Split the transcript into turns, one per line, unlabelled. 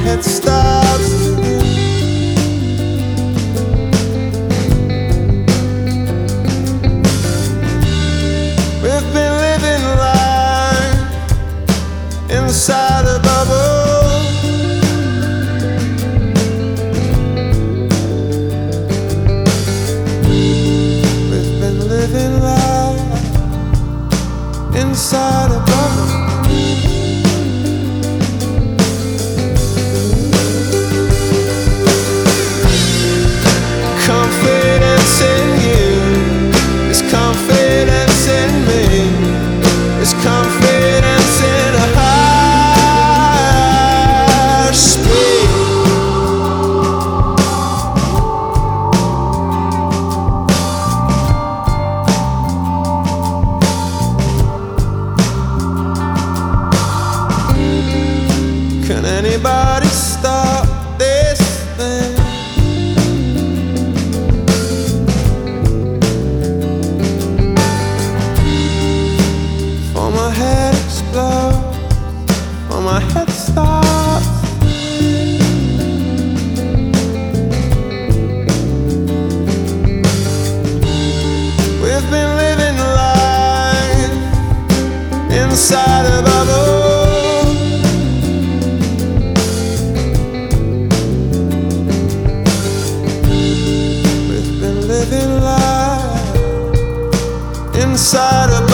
head starts to ring. We've been living life inside a bubble. We've been living life inside a bubble. Confidence in you is confidence in me, is confidence in a higher speed. Can anybody stop this thing? For my head explodes, for my head starts. We've been living life inside a bubble. Living life inside a